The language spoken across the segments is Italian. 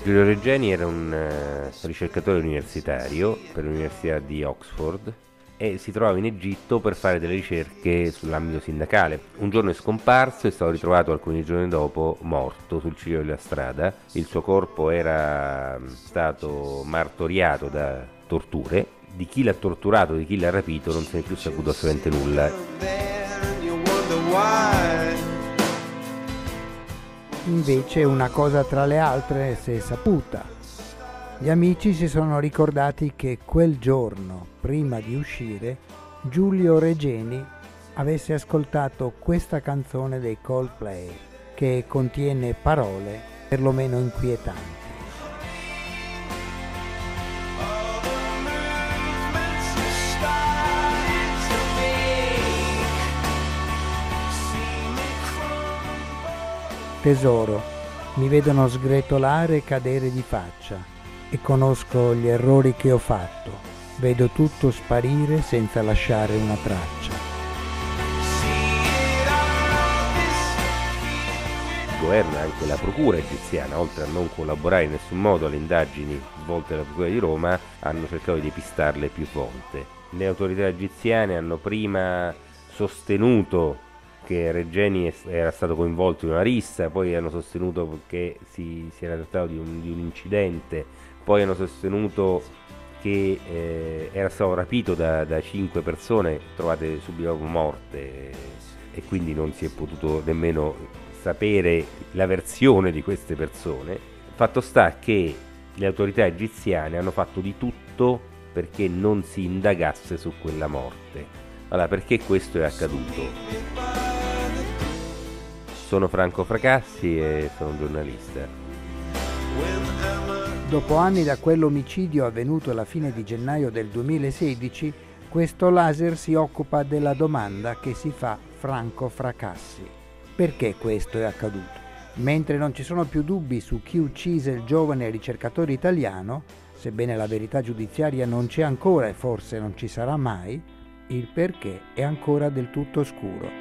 Giulio Regeni era un ricercatore universitario per l'Università di Oxford e si trovava in Egitto per fare delle ricerche sull'ambito sindacale. Un giorno è scomparso e è stato ritrovato alcuni giorni dopo morto sul ciglio della strada. Il suo corpo era stato martoriato da torture. Di chi l'ha torturato, di chi l'ha rapito non se ne è più saputo assolutamente nulla. Invece una cosa tra le altre si è saputa. Gli amici si sono ricordati che quel giorno, prima di uscire, Giulio Regeni avesse ascoltato questa canzone dei Coldplay, che contiene parole perlomeno inquietanti. Tesoro, mi vedono sgretolare e cadere di faccia e conosco gli errori che ho fatto. Vedo tutto sparire senza lasciare una traccia. Il governo e anche la procura egiziana, oltre a non collaborare in nessun modo alle indagini svolte dalla procura di Roma, hanno cercato di depistarle più volte. Le autorità egiziane hanno prima sostenuto che Regeni era stato coinvolto in una rissa, poi hanno sostenuto che si era trattato di un incidente, poi hanno sostenuto che era stato rapito da 5 persone trovate subito dopo morte e quindi non si è potuto nemmeno sapere la versione di queste persone. Fatto sta che le autorità egiziane hanno fatto di tutto perché non si indagasse su quella morte. Allora, perché questo è accaduto? Sono Franco Fracassi e sono un giornalista. Dopo anni da quell'omicidio avvenuto alla fine di gennaio del 2016, questo laser si occupa della domanda che si fa Franco Fracassi. Perché questo è accaduto? Mentre non ci sono più dubbi su chi uccise il giovane ricercatore italiano, sebbene la verità giudiziaria non c'è ancora e forse non ci sarà mai, il perché è ancora del tutto oscuro.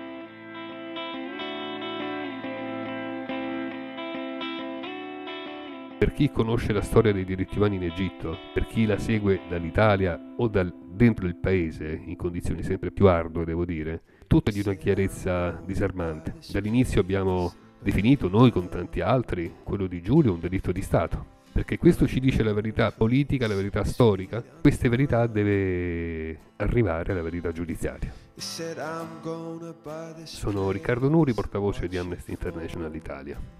Per chi conosce la storia dei diritti umani in Egitto, per chi la segue dall'Italia o dentro il paese, in condizioni sempre più ardue, devo dire, tutto è di una chiarezza disarmante. Dall'inizio abbiamo definito, noi con tanti altri, quello di Giulio un delitto di Stato, perché questo ci dice la verità politica, la verità storica. Queste verità deve arrivare alla verità giudiziaria. Sono Riccardo Nuri, portavoce di Amnesty International Italia.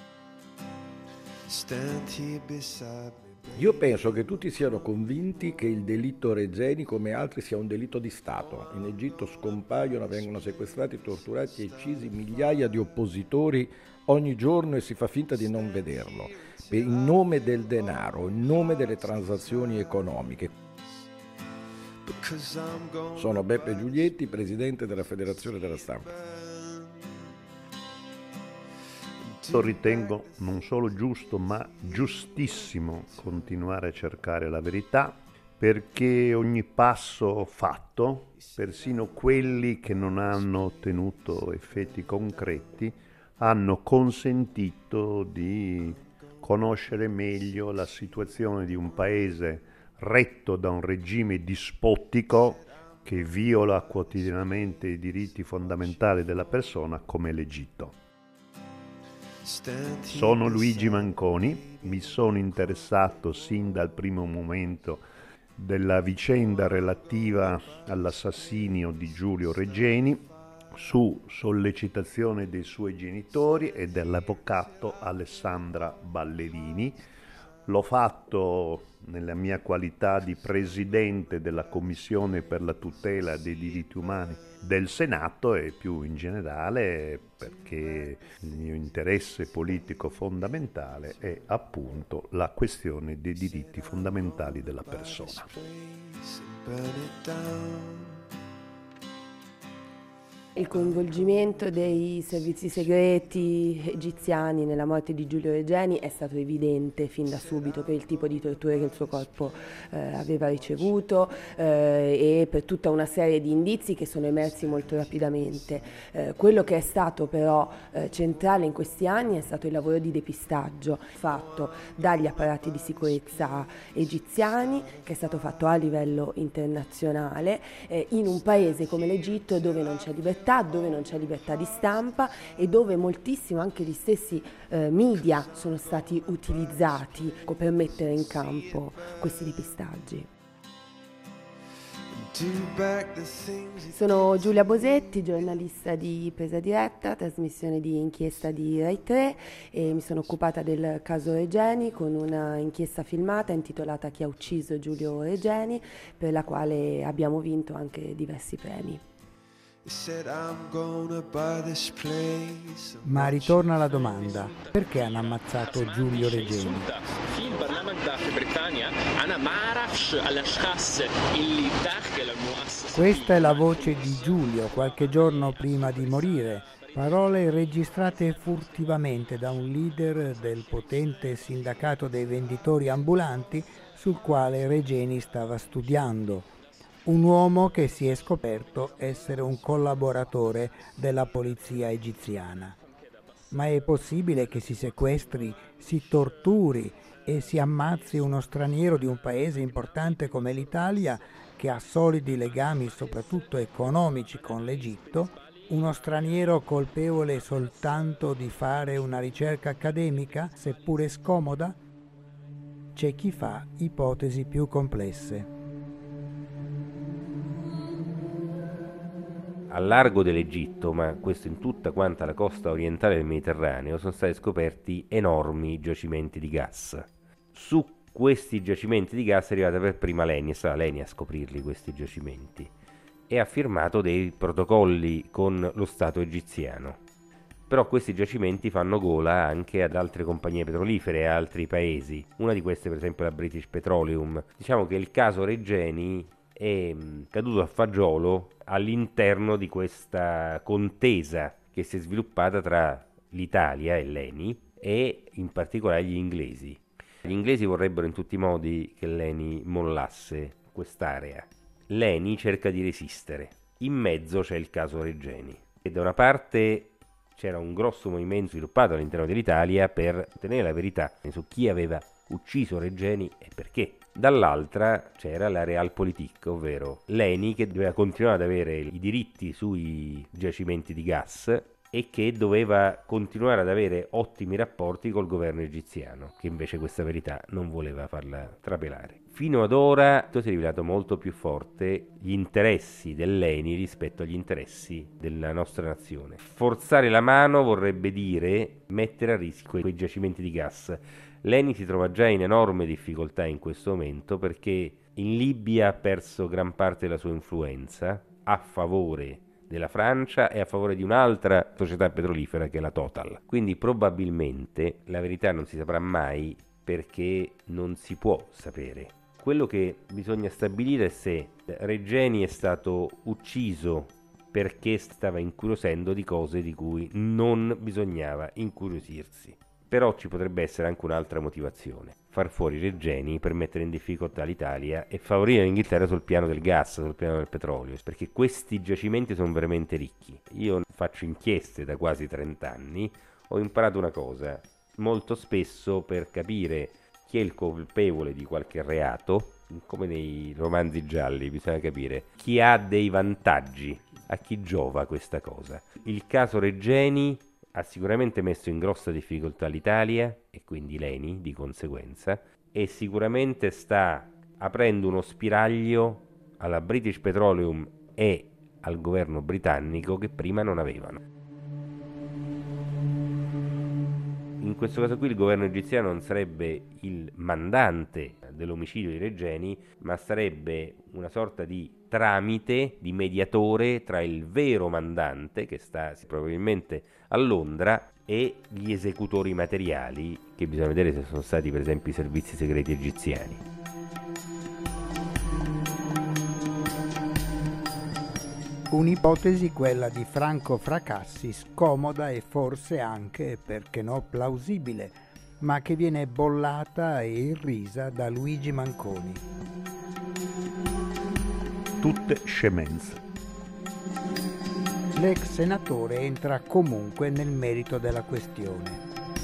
Io penso che tutti siano convinti che il delitto Regeni, come altri, sia un delitto di Stato. In Egitto scompaiono, vengono sequestrati, torturati e uccisi migliaia di oppositori ogni giorno e si fa finta di non vederlo, in nome del denaro, in nome delle transazioni economiche. Sono Beppe Giulietti, presidente della Federazione della Stampa. Io ritengo non solo giusto ma giustissimo continuare a cercare la verità, perché ogni passo fatto, persino quelli che non hanno ottenuto effetti concreti, hanno consentito di conoscere meglio la situazione di un paese retto da un regime dispotico che viola quotidianamente i diritti fondamentali della persona come l'Egitto. Sono Luigi Manconi, mi sono interessato sin dal primo momento della vicenda relativa all'assassinio di Giulio Regeni su sollecitazione dei suoi genitori e dell'avvocato Alessandra Ballerini. L'ho fatto nella mia qualità di presidente della Commissione per la tutela dei diritti umani del Senato e più in generale perché il mio interesse politico fondamentale è appunto la questione dei diritti fondamentali della persona. Il coinvolgimento dei servizi segreti egiziani nella morte di Giulio Regeni è stato evidente fin da subito per il tipo di torture che il suo corpo aveva ricevuto e per tutta una serie di indizi che sono emersi molto rapidamente. Quello che è stato però centrale in questi anni è stato il lavoro di depistaggio fatto dagli apparati di sicurezza egiziani, che è stato fatto a livello internazionale, in un paese come l'Egitto dove non c'è libertà, dove non c'è libertà di stampa e dove moltissimo anche gli stessi media sono stati utilizzati per mettere in campo questi depistaggi. Sono Giulia Bosetti, giornalista di Presa Diretta, trasmissione di inchiesta di Rai 3, e mi sono occupata del caso Regeni con una inchiesta filmata intitolata Chi ha ucciso Giulio Regeni, per la quale abbiamo vinto anche diversi premi. Ma ritorna la domanda: perché hanno ammazzato Giulio Regeni? Questa è la voce di Giulio qualche giorno prima di morire, parole registrate furtivamente da un leader del potente sindacato dei venditori ambulanti sul quale Regeni stava studiando. Un uomo che si è scoperto essere un collaboratore della polizia egiziana. Ma è possibile che si sequestri, si torturi e si ammazzi uno straniero di un paese importante come l'Italia, che ha solidi legami soprattutto economici con l'Egitto? Uno straniero colpevole soltanto di fare una ricerca accademica, seppure scomoda? C'è chi fa ipotesi più complesse. Al largo dell'Egitto, ma questo in tutta quanta la costa orientale del Mediterraneo, sono stati scoperti enormi giacimenti di gas. Su questi giacimenti di gas è arrivata per prima Leni, è stata Leni a scoprirli questi giacimenti, e ha firmato dei protocolli con lo Stato egiziano. Però questi giacimenti fanno gola anche ad altre compagnie petrolifere e a altri paesi. Una di queste per esempio è la British Petroleum. Diciamo che il caso Regeni è caduto a fagiolo all'interno di questa contesa che si è sviluppata tra l'Italia e l'ENI e in particolare gli inglesi. Gli inglesi vorrebbero in tutti i modi che l'ENI mollasse quest'area. L'ENI cerca di resistere. In mezzo c'è il caso Regeni. E da una parte c'era un grosso movimento sviluppato all'interno dell'Italia per ottenere la verità su chi aveva ucciso Regeni e perché. Dall'altra c'era la Realpolitik, ovvero l'ENI, che doveva continuare ad avere i diritti sui giacimenti di gas e che doveva continuare ad avere ottimi rapporti col governo egiziano, che invece questa verità non voleva farla trapelare. Fino ad ora si è rivelato molto più forte gli interessi dell'ENI rispetto agli interessi della nostra nazione. Forzare la mano vorrebbe dire mettere a rischio quei giacimenti di gas. L'ENI si trova già in enorme difficoltà in questo momento perché in Libia ha perso gran parte della sua influenza a favore della Francia e a favore di un'altra società petrolifera che è la Total. Quindi probabilmente la verità non si saprà mai perché non si può sapere. Quello che bisogna stabilire è se Regeni è stato ucciso perché stava incuriosendo di cose di cui non bisognava incuriosirsi. Però ci potrebbe essere anche un'altra motivazione: far fuori Regeni per mettere in difficoltà l'Italia e favorire l'Inghilterra sul piano del gas, sul piano del petrolio, perché questi giacimenti sono veramente ricchi. Io faccio inchieste da quasi 30 anni, ho imparato una cosa: molto spesso per capire chi è il colpevole di qualche reato, come nei romanzi gialli, bisogna capire chi ha dei vantaggi, a chi giova questa cosa. Il caso Regeni ha sicuramente messo in grossa difficoltà l'Italia e quindi l'ENI di conseguenza, e sicuramente sta aprendo uno spiraglio alla British Petroleum e al governo britannico che prima non avevano. In questo caso qui il governo egiziano non sarebbe il mandante dell'omicidio di Regeni, ma sarebbe una sorta di tramite, di mediatore tra il vero mandante, che sta probabilmente a Londra, e gli esecutori materiali, che bisogna vedere se sono stati per esempio i servizi segreti egiziani. Un'ipotesi, quella di Franco Fracassi, scomoda e forse anche, perché no, plausibile, ma che viene bollata e irrisa da Luigi Manconi. Tutte scemenze. L'ex senatore entra comunque nel merito della questione.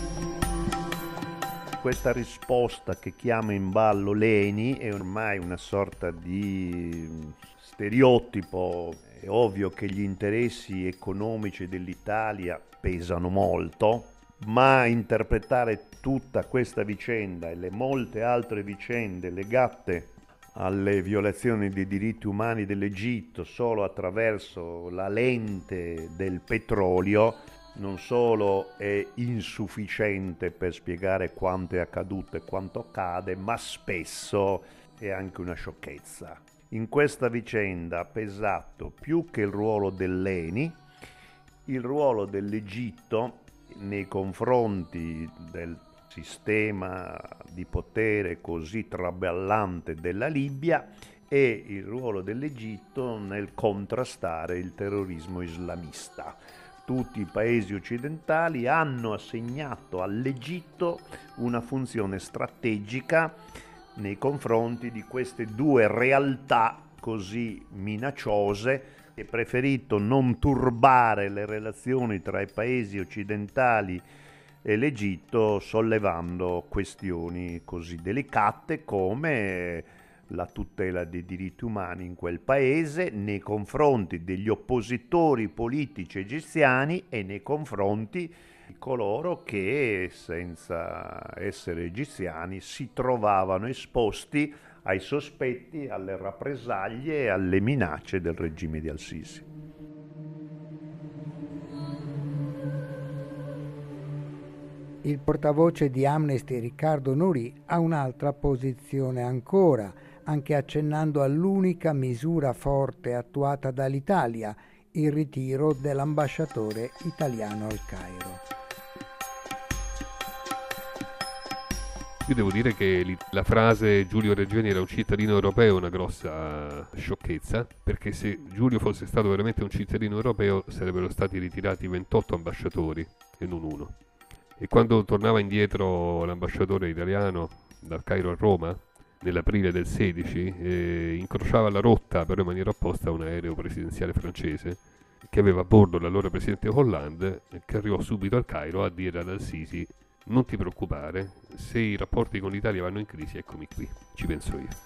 Questa risposta che chiama in ballo Leni è ormai una sorta di stereotipo. È ovvio che gli interessi economici dell'Italia pesano molto, ma interpretare tutta questa vicenda e le molte altre vicende legate alle violazioni dei diritti umani dell'Egitto solo attraverso la lente del petrolio non solo è insufficiente per spiegare quanto è accaduto e quanto accade, ma spesso è anche una sciocchezza. In questa vicenda ha pesato più che il ruolo dell'ENI, il ruolo dell'Egitto nei confronti del sistema di potere così traballante della Libia e il ruolo dell'Egitto nel contrastare il terrorismo islamista. Tutti i paesi occidentali hanno assegnato all'Egitto una funzione strategica nei confronti di queste due realtà così minacciose e preferito non turbare le relazioni tra i paesi occidentali e l'Egitto sollevando questioni così delicate come la tutela dei diritti umani in quel paese nei confronti degli oppositori politici egiziani e nei confronti di coloro che, senza essere egiziani, si trovavano esposti ai sospetti, alle rappresaglie e alle minacce del regime di al-Sisi. Il portavoce di Amnesty Riccardo Nouri ha un'altra posizione ancora, anche accennando all'unica misura forte attuata dall'Italia, il ritiro dell'ambasciatore italiano al Cairo. Io devo dire che la frase Giulio Regeni era un cittadino europeo è una grossa sciocchezza, perché se Giulio fosse stato veramente un cittadino europeo sarebbero stati ritirati 28 ambasciatori e non uno. E quando tornava indietro l'ambasciatore italiano dal Cairo a Roma, nell'aprile del 16, incrociava la rotta, però in maniera opposta, un aereo presidenziale francese che aveva a bordo l'allora presidente Hollande, che arrivò subito al Cairo a dire ad al-Sisi: non ti preoccupare, se i rapporti con l'Italia vanno in crisi, eccomi qui, ci penso io.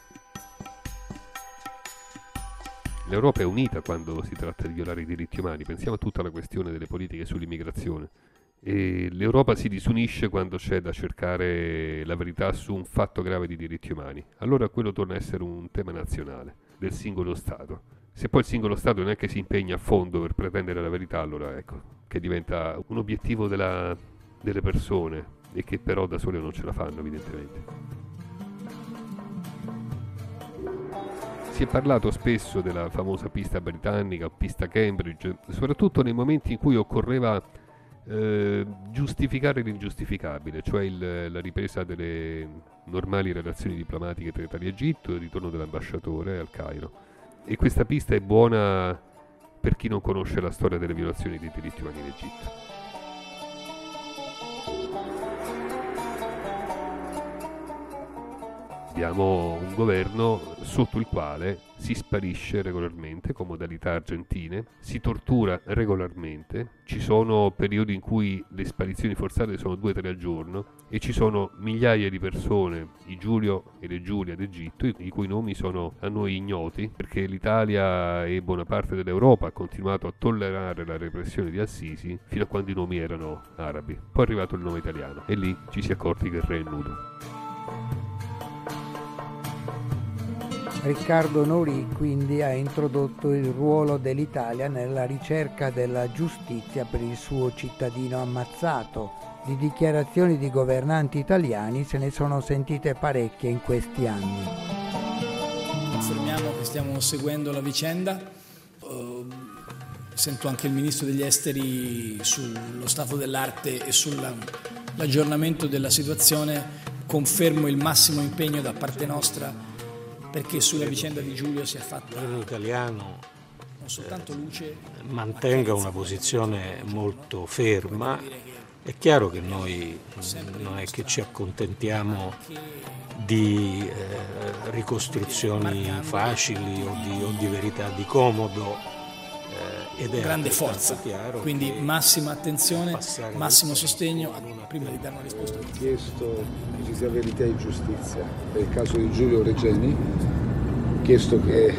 L'Europa è unita quando si tratta di violare i diritti umani, pensiamo a tutta la questione delle politiche sull'immigrazione. E l'Europa si disunisce quando c'è da cercare la verità su un fatto grave di diritti umani. Allora quello torna a essere un tema nazionale, del singolo Stato. Se poi il singolo Stato non è che si impegna a fondo per pretendere la verità, allora ecco, che diventa un obiettivo delle persone e che però da sole non ce la fanno, evidentemente. Si è parlato spesso della famosa pista britannica o pista Cambridge, soprattutto nei momenti in cui occorreva giustificare l'ingiustificabile, cioè la ripresa delle normali relazioni diplomatiche tra Italia e Egitto e il ritorno dell'ambasciatore al Cairo. E questa pista è buona per chi non conosce la storia delle violazioni dei diritti umani in Egitto. Abbiamo un governo sotto il quale si sparisce regolarmente con modalità argentine, si tortura regolarmente, ci sono periodi in cui le sparizioni forzate sono 2-3 al giorno e ci sono migliaia di persone, i Giulio e le Giulia d'Egitto, i cui nomi sono a noi ignoti, perché l'Italia e buona parte dell'Europa ha continuato a tollerare la repressione di al-Sisi fino a quando i nomi erano arabi. Poi è arrivato il nome italiano e lì ci si è accorti che il re è nudo. Riccardo Nouri quindi ha introdotto il ruolo dell'Italia nella ricerca della giustizia per il suo cittadino ammazzato. Di dichiarazioni di governanti italiani se ne sono sentite parecchie in questi anni. Affermiamo che stiamo seguendo la vicenda. Sento anche il Ministro degli Esteri sullo stato dell'arte e sull'aggiornamento della situazione. Confermo il massimo impegno da parte nostra perché sulla vicenda di Giulio sia fatta il governo italiano soltanto luce, mantenga una posizione molto ferma. È chiaro che noi non è che ci accontentiamo di ricostruzioni facili o di verità di comodo, ed è grande forza, chiaro, quindi massima attenzione, massimo sostegno prima di dare una risposta. Ho chiesto che ci sia verità e giustizia per il caso di Giulio Regeni, ho chiesto che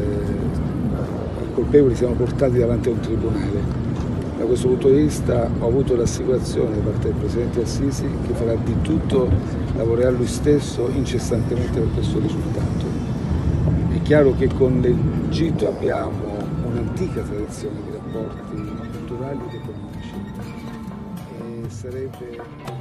i colpevoli siano portati davanti a un tribunale. Da questo punto di vista ho avuto l'assicurazione da parte del Presidente Al-Sisi che farà di tutto, lavorerà lui stesso incessantemente per questo risultato. È chiaro che con l'Egitto abbiamo un'antica tradizione di rapporti culturali ed economici e sarebbe...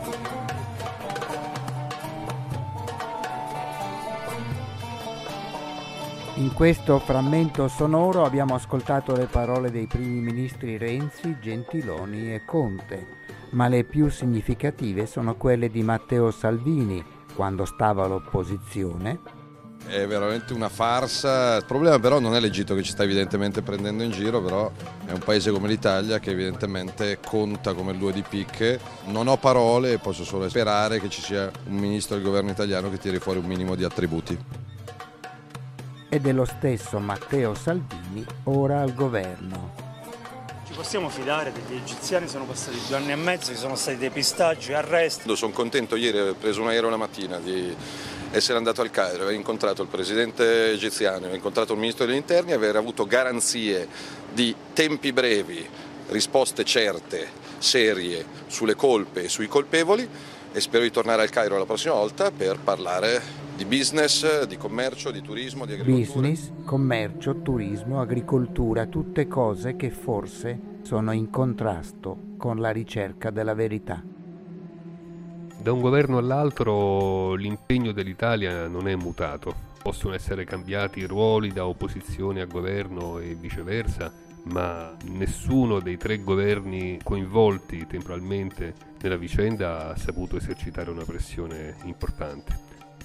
In questo frammento sonoro abbiamo ascoltato le parole dei primi ministri Renzi, Gentiloni e Conte, ma le più significative sono quelle di Matteo Salvini, quando stava all'opposizione. È veramente una farsa. Il problema però non è l'Egitto che ci sta evidentemente prendendo in giro, però è un paese come l'Italia che evidentemente conta come il 2 di picche. Non ho parole, posso solo sperare che ci sia un ministro del governo italiano che tiri fuori un minimo di attributi. E dello stesso Matteo Salvini ora al governo. Ci possiamo fidare degli egiziani? Sono passati 2 anni e mezzo, ci sono stati depistaggi, arresti. Sono contento, ieri ho preso un aereo la mattina di essere andato al Cairo, aver incontrato il presidente egiziano, aver incontrato il ministro degli interni, aver avuto garanzie di tempi brevi, risposte certe, serie sulle colpe e sui colpevoli, e spero di tornare al Cairo la prossima volta per parlare di business, di commercio, di turismo, di agricoltura. Business, commercio, turismo, agricoltura, tutte cose che forse sono in contrasto con la ricerca della verità. Da un governo all'altro l'impegno dell'Italia non è mutato. Possono essere cambiati i ruoli da opposizione a governo e viceversa, ma nessuno dei 3 governi coinvolti temporalmente nella vicenda ha saputo esercitare una pressione importante.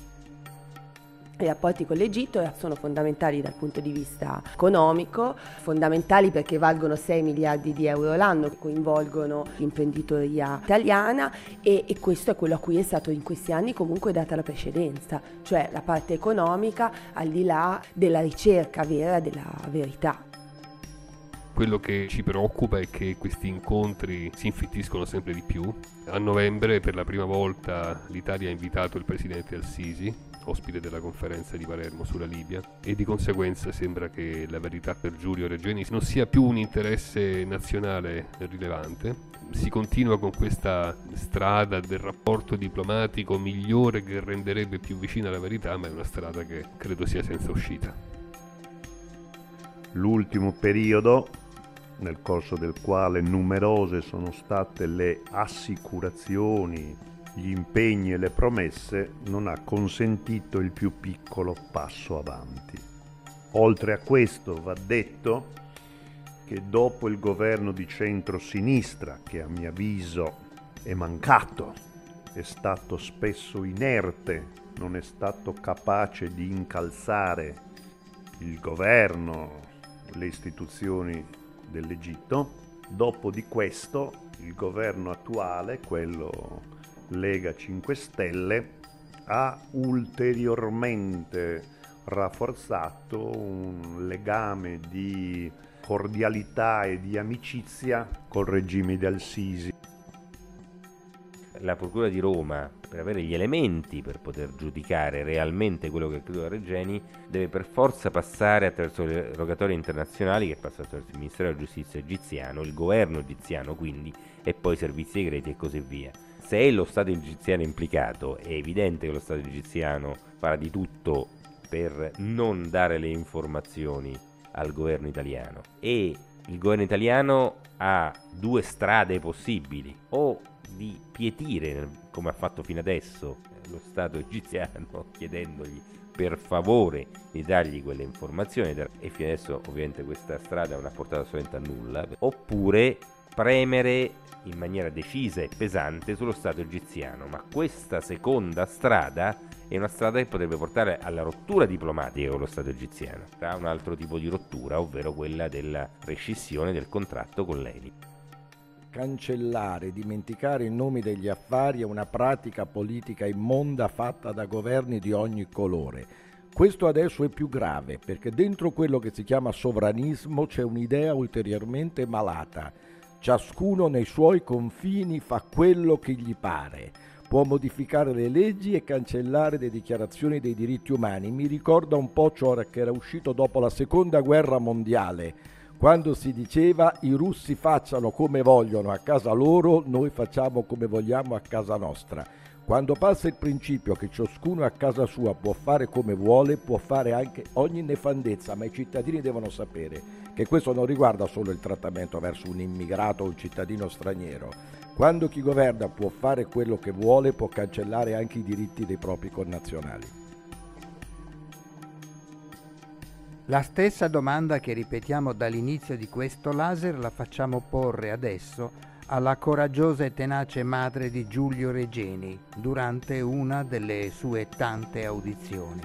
I rapporti con l'Egitto sono fondamentali dal punto di vista economico, fondamentali perché valgono 6 miliardi di euro l'anno, coinvolgono l'imprenditoria italiana e questo è quello a cui è stato in questi anni comunque data la precedenza, cioè la parte economica al di là della ricerca vera della verità. Quello che ci preoccupa è che questi incontri si infittiscono sempre di più. A novembre per la prima volta l'Italia ha invitato il presidente Al-Sisi, ospite della conferenza di Palermo sulla Libia, e di conseguenza sembra che la verità per Giulio Regeni non sia più un interesse nazionale rilevante. Si continua con questa strada del rapporto diplomatico migliore che renderebbe più vicina la verità, ma è una strada che credo sia senza uscita. L'ultimo periodo, nel corso del quale numerose sono state le assicurazioni, gli impegni e le promesse, non ha consentito il più piccolo passo avanti. Oltre a questo va detto che dopo il governo di centro-sinistra, che a mio avviso è mancato, è stato spesso inerte, non è stato capace di incalzare il governo, le istituzioni dell'Egitto, dopo di questo il governo attuale, quello Lega 5 Stelle, ha ulteriormente rafforzato un legame di cordialità e di amicizia col regime di Al-Sisi. La Procura di Roma, per avere gli elementi per poter giudicare realmente quello che è accaduto a Regeni, deve per forza passare attraverso le rogatorie internazionali, che passa attraverso il Ministero della Giustizia egiziano, il governo egiziano quindi, e poi i servizi segreti e così via. Se è lo Stato egiziano implicato, è evidente che lo Stato egiziano farà di tutto per non dare le informazioni al governo italiano, e il governo italiano ha 2 strade possibili: o di pietire, come ha fatto fino adesso lo Stato egiziano, chiedendogli per favore di dargli quelle informazioni, e fino adesso ovviamente questa strada non ha portato assolutamente a nulla, oppure premere in maniera decisa e pesante sullo Stato egiziano. Ma questa seconda strada e una strada che potrebbe portare alla rottura diplomatica con lo Stato egiziano, tra un altro tipo di rottura, ovvero quella della rescissione del contratto con l'ENI. Cancellare, dimenticare i nomi degli affari è una pratica politica immonda fatta da governi di ogni colore. Questo adesso è più grave perché dentro quello che si chiama sovranismo c'è un'idea ulteriormente malata. Ciascuno nei suoi confini fa quello che gli pare. Può modificare le leggi e cancellare le dichiarazioni dei diritti umani. Mi ricorda un po' ciò che era uscito dopo la Seconda Guerra Mondiale, quando si diceva i russi facciano come vogliono a casa loro, noi facciamo come vogliamo a casa nostra. Quando passa il principio che ciascuno a casa sua può fare come vuole, può fare anche ogni nefandezza, ma i cittadini devono sapere che questo non riguarda solo il trattamento verso un immigrato o un cittadino straniero. Quando chi governa può fare quello che vuole, può cancellare anche i diritti dei propri connazionali. La stessa domanda che ripetiamo dall'inizio di questo laser la facciamo porre adesso alla coraggiosa e tenace madre di Giulio Regeni durante una delle sue tante audizioni.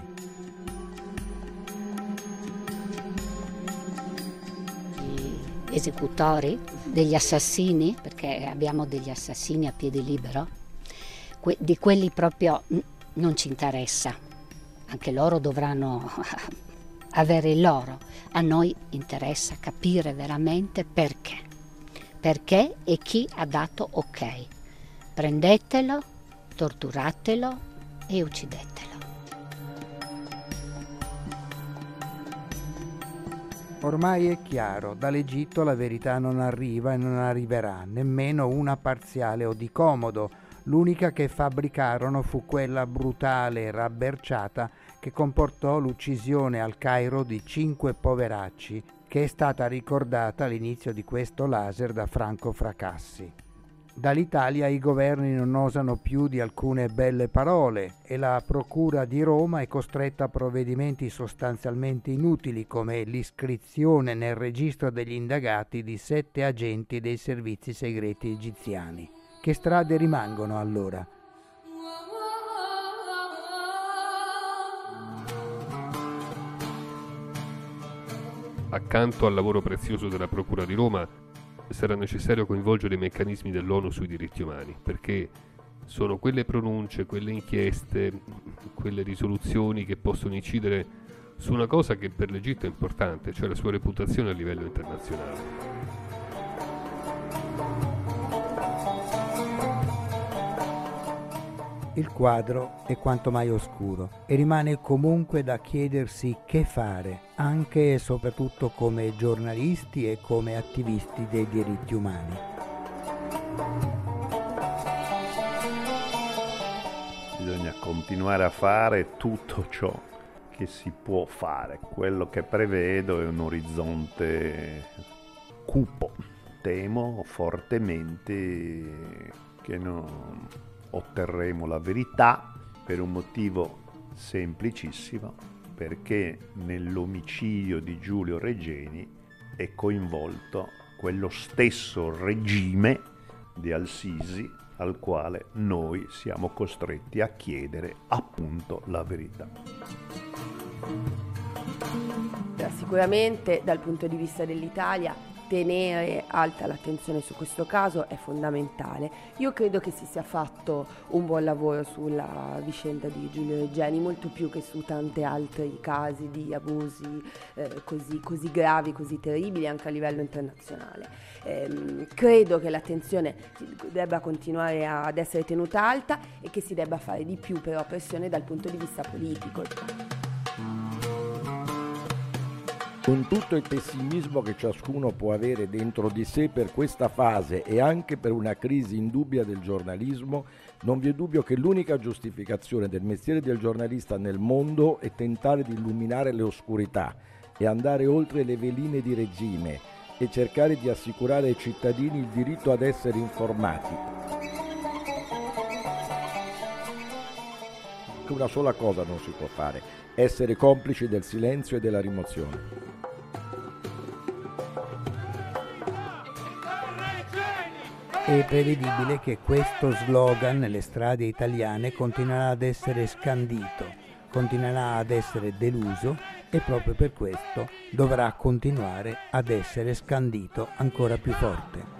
Gli esecutori degli assassini, perché abbiamo degli assassini a piede libero, di quelli proprio non ci interessa, anche loro dovranno avere il loro. A noi interessa capire veramente perché e chi ha dato ok. Prendetelo, torturatelo e uccidetelo. Ormai è chiaro, dall'Egitto la verità non arriva e non arriverà, nemmeno una parziale o di comodo. L'unica che fabbricarono fu quella brutale e rabberciata che comportò l'uccisione al Cairo di 5 poveracci, che è stata ricordata all'inizio di questo laser da Franco Fracassi. Dall'Italia i governi non osano più di alcune belle parole e la Procura di Roma è costretta a provvedimenti sostanzialmente inutili come l'iscrizione nel registro degli indagati di 7 agenti dei servizi segreti egiziani. Che strade rimangono allora? Accanto al lavoro prezioso della Procura di Roma sarà necessario coinvolgere i meccanismi dell'ONU sui diritti umani, perché sono quelle pronunce, quelle inchieste, quelle risoluzioni che possono incidere su una cosa che per l'Egitto è importante, cioè la sua reputazione a livello internazionale. Il quadro è quanto mai oscuro e rimane comunque da chiedersi che fare, anche e soprattutto come giornalisti e come attivisti dei diritti umani. Bisogna continuare a fare tutto ciò che si può fare. Quello che prevedo è un orizzonte cupo. Temo fortemente che non otterremo la verità per un motivo semplicissimo, perché nell'omicidio di Giulio Regeni è coinvolto quello stesso regime di Al-Sisi al quale noi siamo costretti a chiedere appunto la verità. Sicuramente dal punto di vista dell'Italia tenere alta l'attenzione su questo caso è fondamentale. Io credo che si sia fatto un buon lavoro sulla vicenda di Giulio Regeni, molto più che su tanti altri casi di abusi così gravi, così terribili anche a livello internazionale. Credo che l'attenzione debba continuare ad essere tenuta alta e che si debba fare di più però pressione dal punto di vista politico. Con tutto il pessimismo che ciascuno può avere dentro di sé per questa fase e anche per una crisi indubbia del giornalismo, non vi è dubbio che l'unica giustificazione del mestiere del giornalista nel mondo è tentare di illuminare le oscurità e andare oltre le veline di regime e cercare di assicurare ai cittadini il diritto ad essere informati. Una sola cosa non si può fare: essere complici del silenzio e della rimozione. È prevedibile che questo slogan nelle strade italiane continuerà ad essere scandito, continuerà ad essere deluso e proprio per questo dovrà continuare ad essere scandito ancora più forte.